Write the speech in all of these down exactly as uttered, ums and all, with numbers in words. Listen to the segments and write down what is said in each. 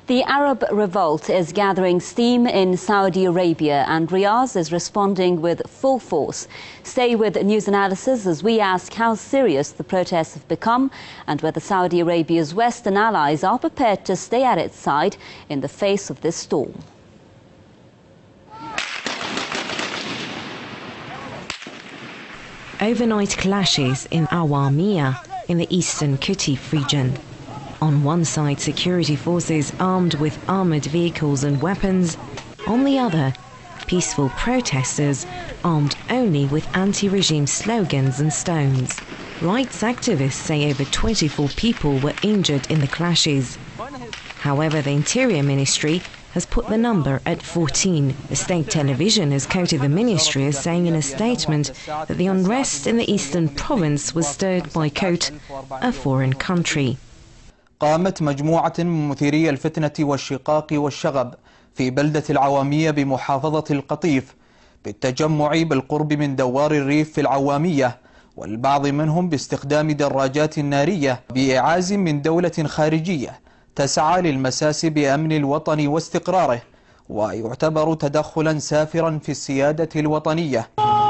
The Arab revolt is gathering steam in Saudi Arabia and Riyadh is responding with full force. Stay with News Analysis as we ask how serious the protests have become and whether Saudi Arabia's Western allies are prepared to stay at its side in the face of this storm. Overnight clashes in Awamiyah in the eastern Qatif region. On one side, security forces armed with armoured vehicles and weapons. On the other, peaceful protesters armed only with anti-regime slogans and stones. Rights activists say over twenty-four people were injured in the clashes. However, the Interior Ministry has put the number at fourteen. The state television has quoted the ministry as saying in a statement that the unrest in the eastern province was stirred by, quote, a foreign country. قامت مجموعة من مثيري الفتنة والشقاق والشغب في بلدة العوامية بمحافظة القطيف بالتجمع بالقرب من دوار الريف في العوامية، والبعض منهم باستخدام دراجات نارية بإعاز من دولة خارجية تسعى للمساس بأمن الوطن واستقراره، ويعتبر تدخلا سافرا في السيادة الوطنية.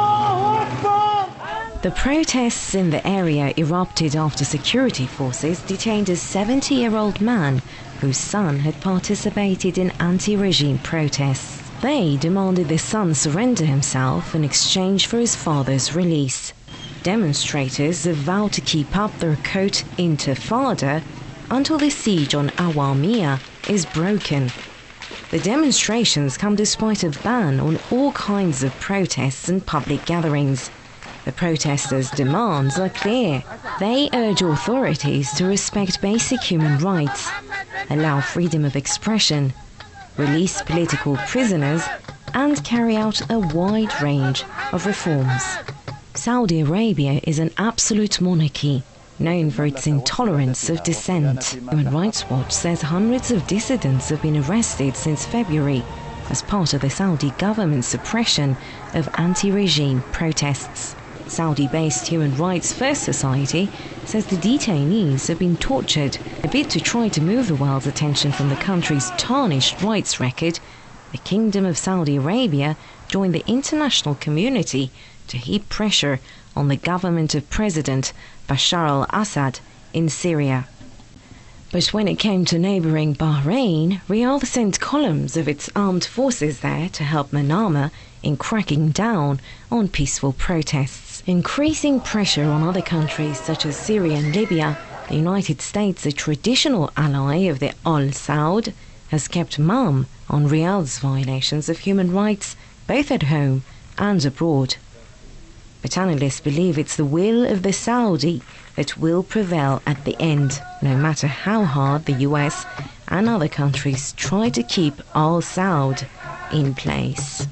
The protests in the area erupted after security forces detained a seventy-year-old man whose son had participated in anti-regime protests. They demanded the son surrender himself in exchange for his father's release. Demonstrators have vowed to keep up their, quote, intifada until the siege on Awamiyah is broken. The demonstrations come despite a ban on all kinds of protests and public gatherings. The protesters' demands are clear. They urge authorities to respect basic human rights, allow freedom of expression, release political prisoners, and carry out a wide range of reforms. Saudi Arabia is an absolute monarchy, known for its intolerance of dissent. Human Rights Watch says hundreds of dissidents have been arrested since February as part of the Saudi government's suppression of anti-regime protests. Saudi-based Human Rights First Society says the detainees have been tortured. A bid to try to move the world's attention from the country's tarnished rights record, the Kingdom of Saudi Arabia joined the international community to heap pressure on the government of President Bashar al-Assad in Syria. But when it came to neighbouring Bahrain, Riyadh sent columns of its armed forces there to help Manama in cracking down on peaceful protests. Increasing pressure on other countries such as Syria and Libya, the United States, a traditional ally of the Al Saud, has kept mum on Riyadh's violations of human rights both at home and abroad. But analysts believe it's the will of the Saudi that will prevail at the end, no matter how hard the U S and other countries try to keep Al Saud in place.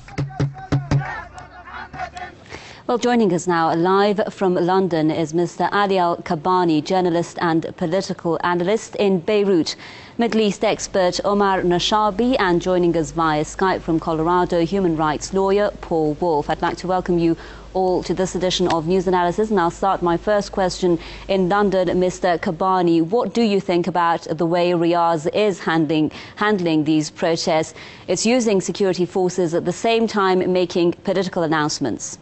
Well, joining us now live from London is Mister Ali Al-Kabani, journalist and political analyst in Beirut. Middle East expert Omar Nashabi, and joining us via Skype from Colorado, human rights lawyer Paul Wolf. I'd like to welcome you all to this edition of News Analysis, and I'll start my first question in London. Mister Kabani, what do you think about the way Riyadh is handling, handling these protests? It's using security forces at the same time making political announcements.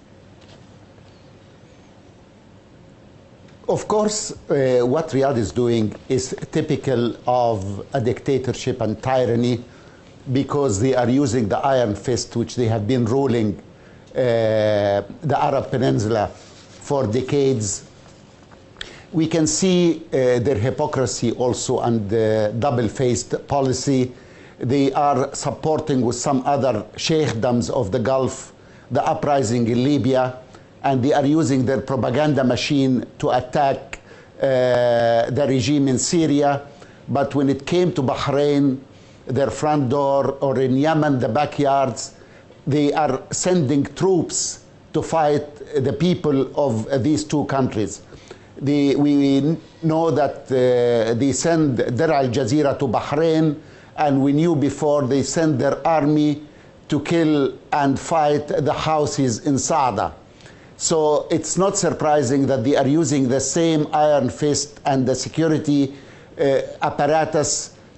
Of course, uh, what Riyadh is doing is typical of a dictatorship and tyranny, because they are using the iron fist which they have been ruling uh, the Arab Peninsula for decades. We can see uh, their hypocrisy also and uh, double-faced policy. They are supporting with some other sheikhdoms of the Gulf the uprising in Libya, and they are using their propaganda machine to attack uh, the regime in Syria. But when it came to Bahrain, their front door, or in Yemen, the backyards, they are sending troops to fight the people of these two countries. The, we know that uh, they send Dar al Jazeera to Bahrain, and we knew before they send their army to kill and fight the Houthis in Saada. So it's not surprising that they are using the same iron fist and the security uh, apparatus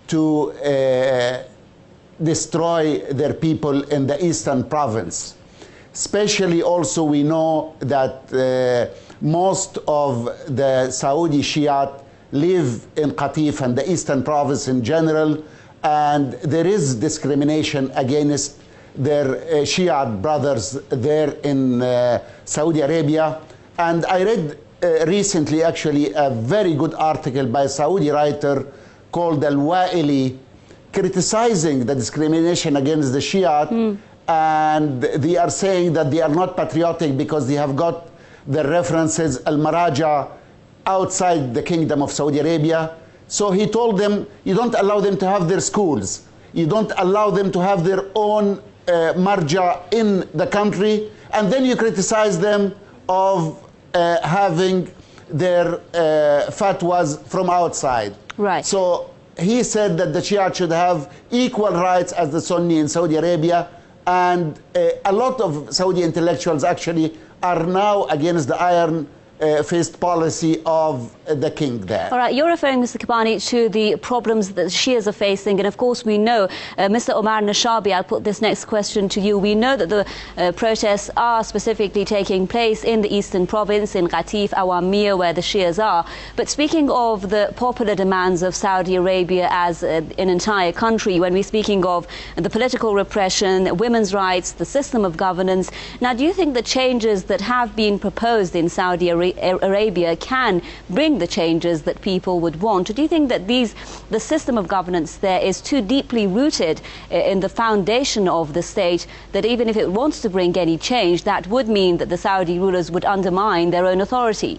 to uh, destroy their people in the eastern province. Especially also we know that uh, most of the Saudi Shiite live in Qatif and the eastern province in general, and there is discrimination against their uh, Shiite brothers there in uh, Saudi Arabia. And I read uh, recently actually a very good article by a Saudi writer called Al-Wa'ili criticizing the discrimination against the Shiite, mm. and they are saying that they are not patriotic because they have got the references Al-Maraja outside the Kingdom of Saudi Arabia. So he told them, you don't allow them to have their schools. You don't allow them to have their own uh, marja in the country. And then you criticize them of uh, having their uh, fatwas from outside. Right. So he said that the Shia should have equal rights as the Sunni in Saudi Arabia. And uh, a lot of Saudi intellectuals actually are now against the iron Uh, faced policy of uh, the king there. All right, you're referring, Mister Kabani, to the problems that Shias are facing, and of course we know, uh, Mister Omar Nashabi, I'll put this next question to you. We know that the uh, protests are specifically taking place in the eastern province, in Qatif, Awamiyah, where the Shias are. But speaking of the popular demands of Saudi Arabia as uh, an entire country, when we're speaking of the political repression, women's rights, the system of governance, now do you think the changes that have been proposed in Saudi Arabia Arabia can bring the changes that people would want? Or do you think that these, the system of governance there is too deeply rooted in the foundation of the state that even if it wants to bring any change, that would mean that the Saudi rulers would undermine their own authority?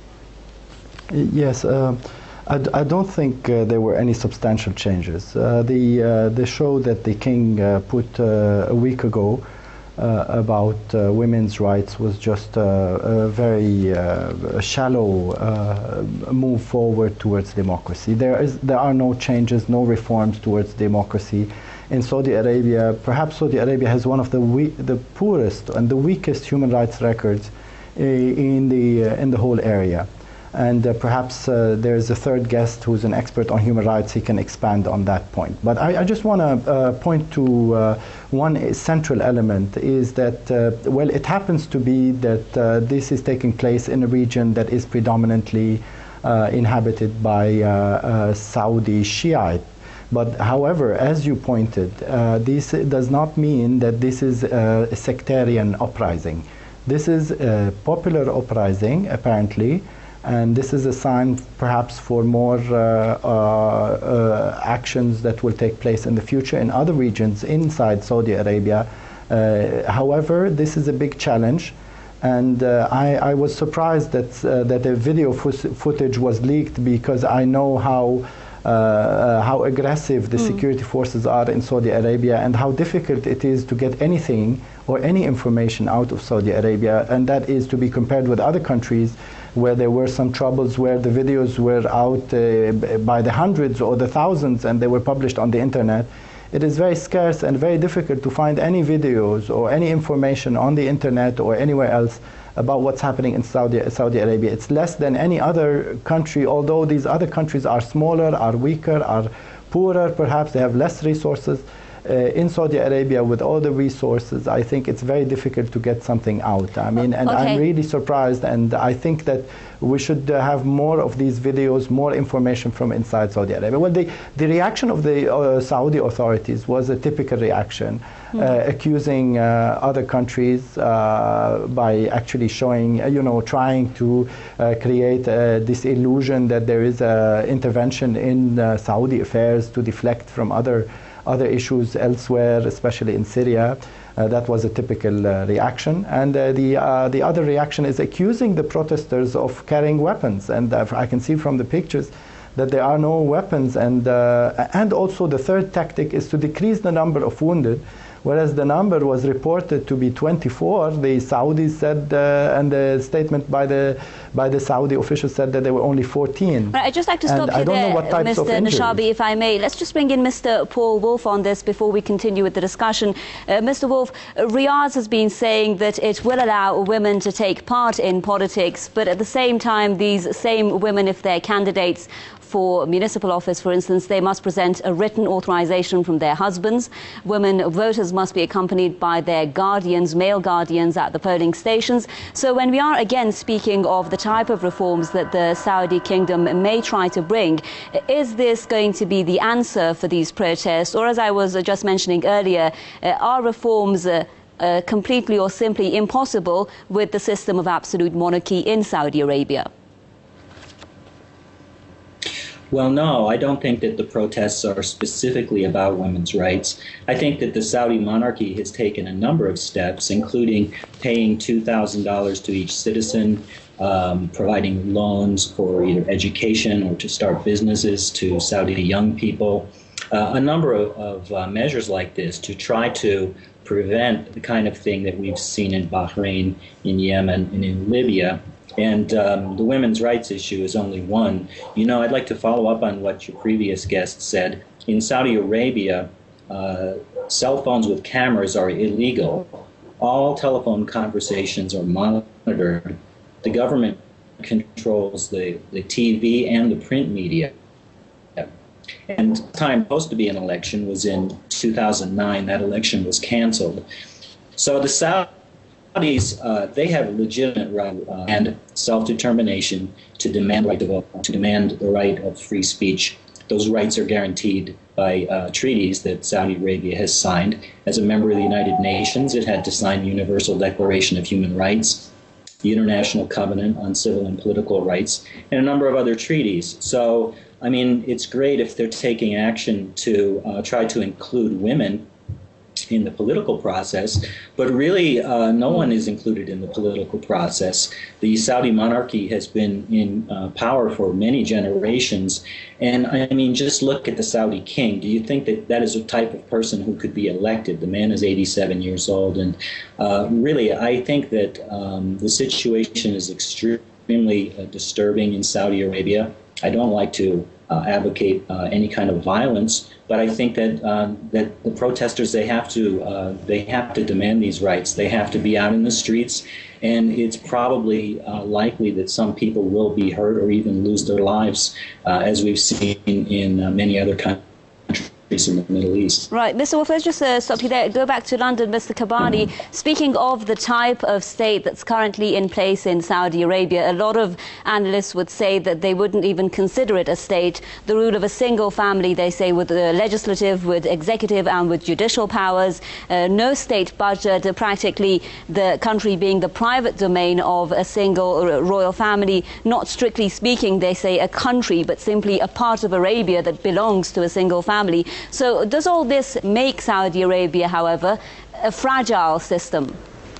Yes, uh, I, d I don't think uh, there were any substantial changes. Uh, the, uh, the show that the king uh, put uh, a week ago Uh, about uh, women's rights was just uh, a very uh, shallow uh, move forward towards democracy. There is, there are no changes, no reforms towards democracy in Saudi Arabia. Perhaps Saudi Arabia has one of the we the poorest and the weakest human rights records uh, in the uh, in the whole area. And uh, perhaps uh, there's a third guest who's an expert on human rights. He can expand on that point. But I, I just want to uh, point to uh, one central element is that, uh, well, it happens to be that uh, this is taking place in a region that is predominantly uh, inhabited by uh, uh, Saudi Shiite. But however, as you pointed, uh, this does not mean that this is uh, a sectarian uprising. This is a popular uprising, apparently. And this is a sign perhaps for more uh, uh, uh, actions that will take place in the future in other regions inside Saudi Arabia. Uh, however, this is a big challenge. And uh, I, I was surprised that, uh, that a video footage was leaked, because I know how, uh, uh, how aggressive the mm. security forces are in Saudi Arabia and how difficult it is to get anything or any information out of Saudi Arabia. And that is to be compared with other countries where there were some troubles, where the videos were out uh, by the hundreds or the thousands and they were published on the internet. It is very scarce and very difficult to find any videos or any information on the internet or anywhere else about what's happening in Saudi, Saudi Arabia. It's less than any other country, although these other countries are smaller, are weaker, are poorer, perhaps they have less resources. Uh, in Saudi Arabia, with all the resources, I think it's very difficult to get something out. I mean, and okay. I'm really surprised, and I think that we should uh, have more of these videos, more information from inside Saudi Arabia. Well, the, the reaction of the uh, Saudi authorities was a typical reaction, mm. uh, accusing uh, other countries uh, by actually showing, uh, you know, trying to uh, create uh, this illusion that there is uh, intervention in uh, Saudi affairs to deflect from other other issues elsewhere, especially in Syria. Uh, that was a typical uh, reaction. And uh, the, uh, the other reaction is accusing the protesters of carrying weapons. And uh, I can see from the pictures that there are no weapons. And, uh, and also the third tactic is to decrease the number of wounded. Whereas the number was reported to be twenty-four, the Saudis said, uh, and the statement by the by the Saudi officials said that there were only fourteen. Right, I'd just like to stop and you there, Mister Nashabi, if I may. Let's just bring in Mister Paul Wolf on this before we continue with the discussion. Uh, Mister Wolf, Riyadh has been saying that it will allow women to take part in politics, but at the same time, these same women, if they're candidates for municipal office, for instance, they must present a written authorization from their husbands. Women voters must be accompanied by their guardians, male guardians, at the polling stations. So when we are again speaking of the type of reforms that the Saudi kingdom may try to bring, is this going to be the answer for these protests? Or, as I was just mentioning earlier, uh, are reforms uh, uh, completely or simply impossible with the system of absolute monarchy in Saudi Arabia? Well, no, I don't think that the protests are specifically about women's rights. I think that the Saudi monarchy has taken a number of steps, including paying two thousand dollars to each citizen, um, providing loans for either education or to start businesses to Saudi young people, uh, a number of, of uh, measures like this to try to prevent the kind of thing that we've seen in Bahrain, in Yemen, and in Libya. And um, the women's rights issue is only one. You know, I'd like to follow up on what your previous guest said. In Saudi Arabia, uh, cell phones with cameras are illegal. All telephone conversations are monitored. The government controls the, the T V and the print media. And the time supposed to be an election was in two thousand nine. That election was canceled. So the Saudi Saudis, uh, they have a legitimate right uh, and self-determination to demand right to vote, to demand the right of free speech. Those rights are guaranteed by uh, treaties that Saudi Arabia has signed. As a member of the United Nations, it had to sign the Universal Declaration of Human Rights, the International Covenant on Civil and Political Rights, and a number of other treaties. So, I mean, it's great if they're taking action to uh, try to include women in the political process, but really uh, no one is included in the political process. The Saudi monarchy has been in uh, power for many generations, and I mean, just look at the Saudi king. Do you think that that is a type of person who could be elected? The man is eighty-seven years old, and uh, really, I think that um, the situation is extremely uh, disturbing in Saudi Arabia. I don't like to uh, advocate uh, any kind of violence, but I think that uh, that the protesters, they have to uh, they have to demand these rights. They have to be out in the streets, and it's probably uh, likely that some people will be hurt or even lose their lives, uh, as we've seen in uh, many other countries in the Middle East. Right, Mister Wolf, let's just uh, stop you there. Go back to London, Mister Kabani. Speaking of the type of state that's currently in place in Saudi Arabia, a lot of analysts would say that they wouldn't even consider it a state. The rule of a single family, they say, with the legislative, with executive and with judicial powers, uh, no state budget, uh, practically the country being the private domain of a single royal family. Not strictly speaking, they say, a country, but simply a part of Arabia that belongs to a single family. So does all this make Saudi Arabia, however, a fragile system?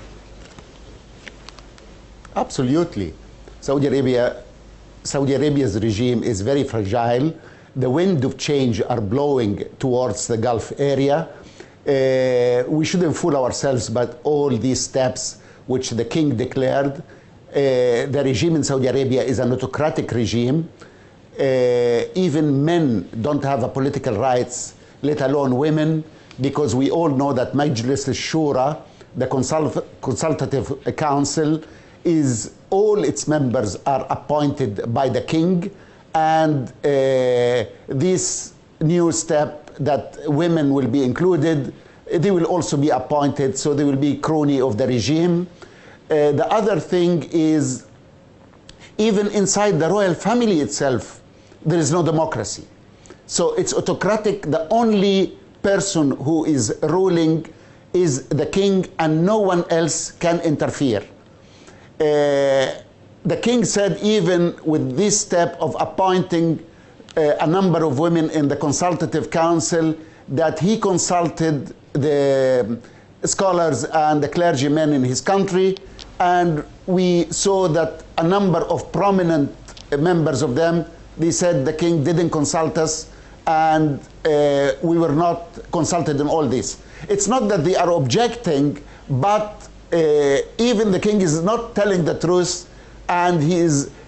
Absolutely. Saudi Arabia, Saudi Arabia's regime is very fragile. The wind of change are blowing towards the Gulf area. Uh, we shouldn't fool ourselves, but all these steps which the king declared, uh, the regime in Saudi Arabia is an autocratic regime. Uh, even men don't have a political rights, let alone women, because we all know that Majlis al-Shura, the consult consultative council, is all its members are appointed by the king, and uh, this new step that women will be included, they will also be appointed, so they will be crony of the regime. Uh, the other thing is, even inside the royal family itself, there is no democracy. So it's autocratic. The only person who is ruling is the king, and no one else can interfere. Uh, the king said, even with this step of appointing uh, a number of women in the consultative council, that he consulted the scholars and the clergymen in his country, and we saw that a number of prominent members of them, they said the king didn't consult us, and uh, we were not consulted in all this. It's not that they are objecting, but uh, even the king is not telling the truth, and he is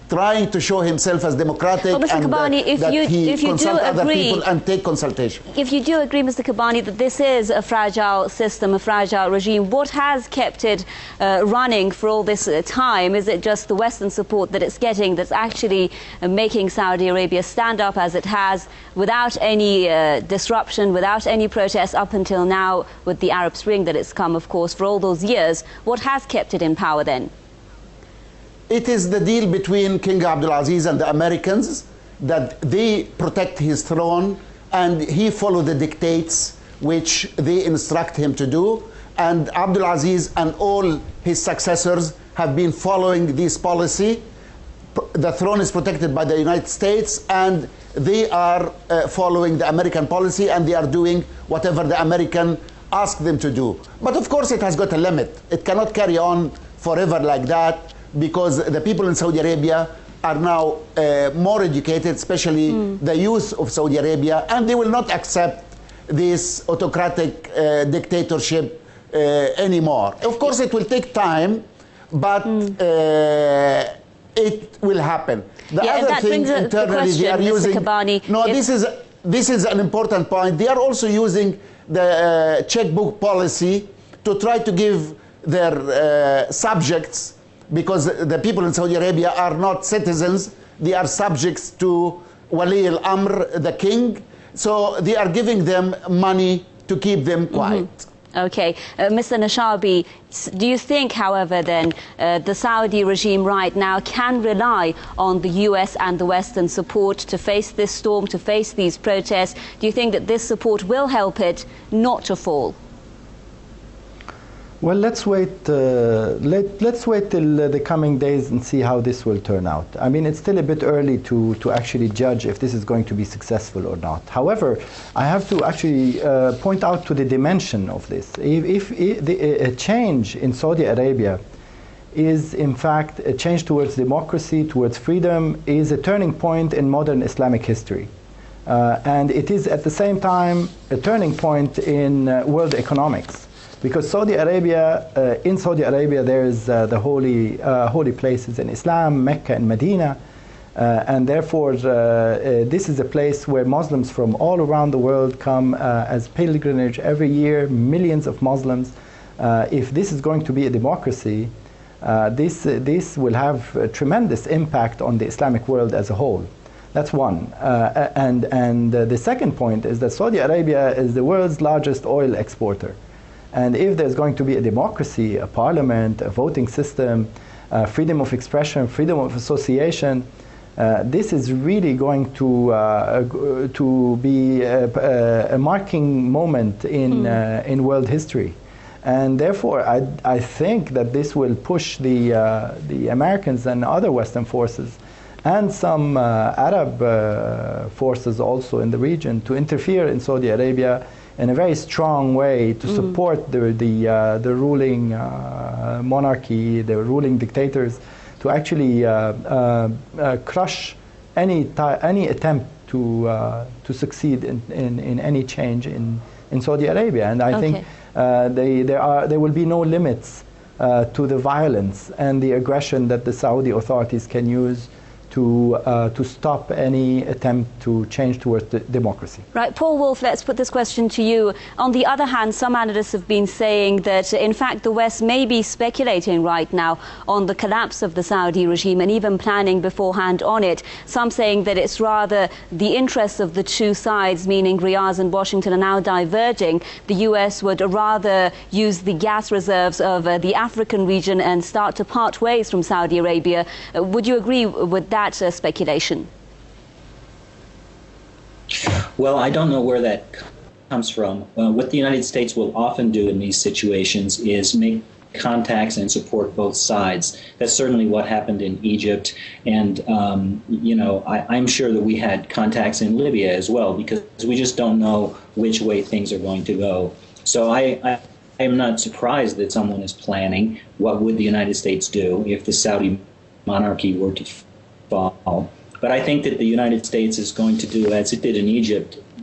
trying to show himself as democratic well, Mister and Kobani, that, if that you, he if you consult do other agree, people and take consultation. If you do agree, Mister Kobani, that this is a fragile system, a fragile regime, what has kept it uh, running for all this uh, time? Is it just the Western support that it's getting that's actually uh, making Saudi Arabia stand up as it has without any uh, disruption, without any protests up until now, with the Arab Spring that it's come, of course, for all those years? What has kept it in power then? It is the deal between King Abdulaziz and the Americans that they protect his throne and he follow the dictates which they instruct him to do. And Abdulaziz and all his successors have been following this policy. The throne is protected by the United States and they are uh, following the American policy and they are doing whatever the American asked them to do. But of course it has got a limit. It cannot carry on forever like that, because the people in Saudi Arabia are now uh, more educated, especially mm. the youth of Saudi Arabia, and they will not accept this autocratic uh, dictatorship uh, anymore. Of course, it will take time, but mm. uh, it will happen. The yeah, other thing the, internally, the question, they are Mister using. Kobani, no, this is this is an important point. They are also using the uh, checkbook policy to try to give their uh, subjects, because the people in Saudi Arabia are not citizens, they are subjects to Wali al-Amr, the king, so they are giving them money to keep them quiet. Mm-hmm. Okay. Uh, Mister Nashabi, do you think, however, then, uh, the Saudi regime right now can rely on the U S and the Western support to face this storm, to face these protests? Do you think that this support will help it not to fall? Well, let's wait. Uh, let Let's wait till uh, the coming days and see how this will turn out. I mean, it's still a bit early to to actually judge if this is going to be successful or not. However, I have to actually uh, point out to the dimension of this. If, if, if the, a change in Saudi Arabia is in fact a change towards democracy, towards freedom, is a turning point in modern Islamic history. Uh, and it is at the same time a turning point in uh, world economics. Because Saudi Arabia, uh, in Saudi Arabia, there is uh, the holy, uh, holy places in Islam, Mecca and Medina, uh, and therefore uh, uh, this is a place where Muslims from all around the world come uh, as pilgrimage every year, millions of Muslims. Uh, if this is going to be a democracy, uh, this, uh, this will have a tremendous impact on the Islamic world as a whole. That's one. Uh, and and uh, the second point is that Saudi Arabia is the world's largest oil exporter. And if there's going to be a democracy, a parliament, a voting system, uh, freedom of expression, freedom of association, uh, this is really going to uh, to be a, a marking moment in mm. uh, in world history, and therefore I I think that this will push the uh, the Americans and other Western forces, and some uh, Arab uh, forces also in the region, to interfere in Saudi Arabia in a very strong way to mm. support the the, uh, the ruling uh, monarchy, the ruling dictators, to actually uh, uh, uh, crush any any attempt to uh, to succeed in, in, in any change in, in Saudi Arabia. And I okay. think uh, they there are there will be no limits uh, to the violence and the aggression that the Saudi authorities can use to uh, to stop any attempt to change towards the democracy. Right, Paul Wolf, let's put this question to you. On the other hand, some analysts have been saying that, in fact, the West may be speculating right now on the collapse of the Saudi regime and even planning beforehand on it. Some saying that it's rather the interests of the two sides, meaning Riyadh and Washington, are now diverging. The U S would rather use the gas reserves of uh, the African region and start to part ways from Saudi Arabia. Uh, would you agree with that? That uh, speculation? Well, I don't know where that comes from. Uh, what the United States will often do in these situations is make contacts and support both sides. That's certainly what happened in Egypt. And, um, you know, I, I'm sure that we had contacts in Libya as well, because we just don't know which way things are going to go. So I, I, I am not surprised that someone is planning what would the United States do if the Saudi monarchy were to fall. But I think that the United States is going to do as it did in Egypt,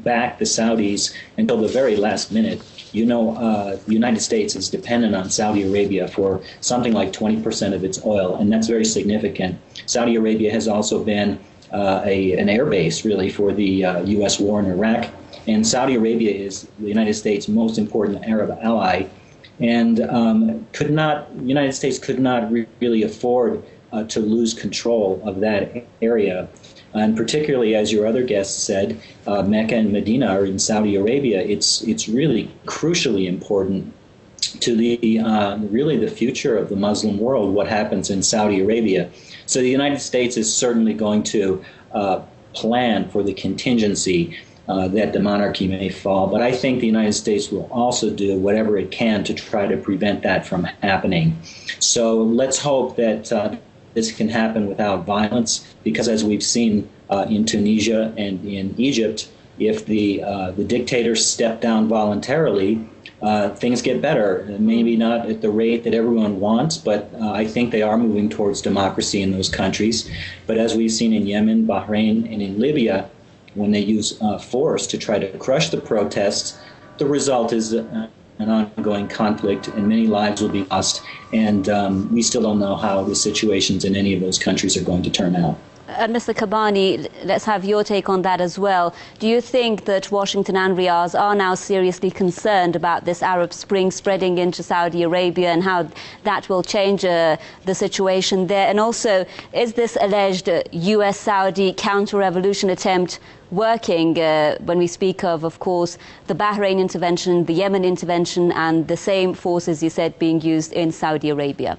back the Saudis until the very last minute. You know, uh, the United States is dependent on Saudi Arabia for something like twenty percent of its oil, and that's very significant. Saudi Arabia has also been uh, a, an air base, really, for the uh, U S war in Iraq. And Saudi Arabia is the United States' most important Arab ally, and um, could not, the United States could not re really afford uh, to lose control of that area. And particularly, as your other guest said, uh, Mecca and Medina are in Saudi Arabia. It's it's really crucially important to the uh, really the future of the Muslim world, what happens in Saudi Arabia. So the United States is certainly going to uh, plan for the contingency uh, that the monarchy may fall. But I think the United States will also do whatever it can to try to prevent that from happening. So let's hope that uh, this can happen without violence, because as we've seen uh, in Tunisia and in Egypt, if the uh, the dictators step down voluntarily, uh, things get better. Maybe not at the rate that everyone wants, but uh, I think they are moving towards democracy in those countries. But as we've seen in Yemen, Bahrain, and in Libya, when they use uh, force to try to crush the protests, the result is uh, an ongoing conflict, and many lives will be lost. And um, we still don't know how the situations in any of those countries are going to turn out. And Mister Kabani, let's have your take on that as well. Do you think that Washington and Riyadh are now seriously concerned about this Arab Spring spreading into Saudi Arabia and how that will change uh, the situation there? And also, is this alleged uh, U S Saudi counter-revolution attempt working uh, when we speak of, of course, the Bahrain intervention, the Yemen intervention, and the same forces, you said, being used in Saudi Arabia?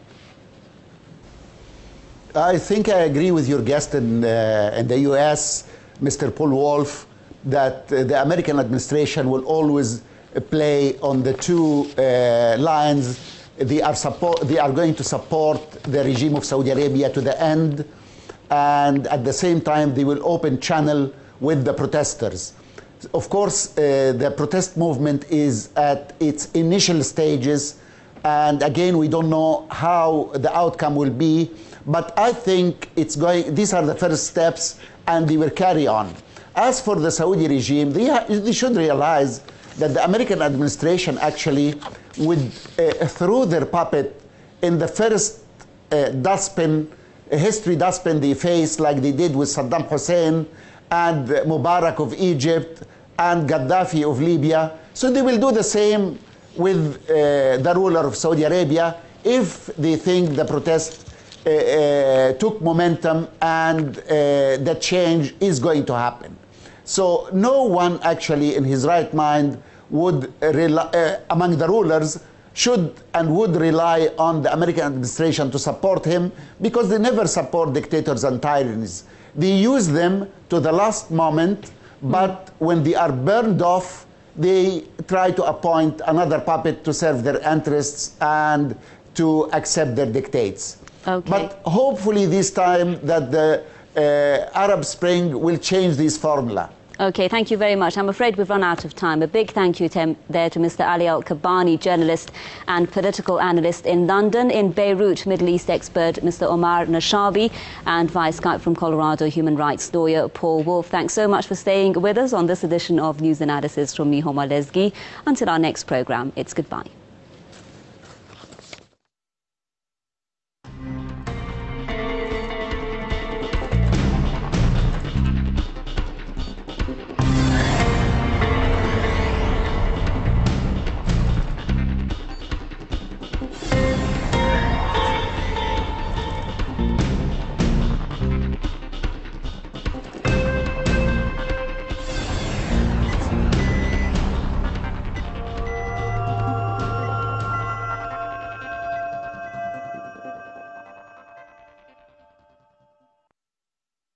I think I agree with your guest in, uh, in the U S, Mister Paul Wolf, that uh, the American administration will always play on the two uh, lines. They are, support, they are going to support the regime of Saudi Arabia to the end, and at the same time they will open channel with the protesters. Of course, uh, the protest movement is at its initial stages, and again, we don't know how the outcome will be, but I think it's going, these are the first steps, and they will carry on. As for the Saudi regime, they, they should realize that the American administration actually would uh, throw their puppet in the first uh, dustbin, history dustbin they faced, like they did with Saddam Hussein and Mubarak of Egypt and Gaddafi of Libya. So they will do the same with uh, the ruler of Saudi Arabia if they think the protest uh, uh, took momentum and uh, the change is going to happen. So no one actually in his right mind would rely, uh, among the rulers should and would rely on the American administration to support him, because they never support dictators and tyrannies. They use them to the last moment, but when they are burned off, they try to appoint another puppet to serve their interests and to accept their dictates. Okay. But hopefully this time that the uh, Arab Spring will change this formula. Okay, thank you very much. I'm afraid we've run out of time. A big thank you to, there to Mister Ali Al-Kabani, journalist and political analyst in London. In Beirut, Middle East expert Mister Omar Nashabi, and via Skype from Colorado, human rights lawyer Paul Wolf. Thanks so much for staying with us on this edition of News Analysis from me, Homa Lezgi. Until our next program, it's goodbye.